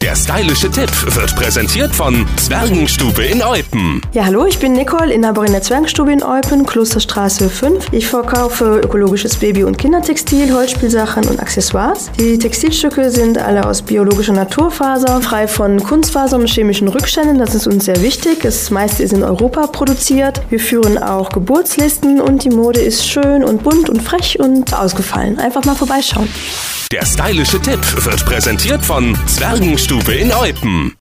Der stylische Tipp wird präsentiert von Zwergenstube in Eupen. Ja, hallo, ich bin Nicole, Inhaberin der Zwergenstube in Eupen, Klosterstraße 5. Ich verkaufe ökologisches Baby- und Kindertextil, Holzspielsachen und Accessoires. Die Textilstücke sind alle aus biologischer Naturfaser, frei von Kunstfasern und chemischen Rückständen. Das ist uns sehr wichtig. Das meiste ist in Europa produziert. Wir führen auch Geburtslisten und die Mode ist schön und bunt und frech und ausgefallen. Einfach mal vorbeischauen. Der stylische Tipp wird präsentiert von Zwergenstube in Eupen.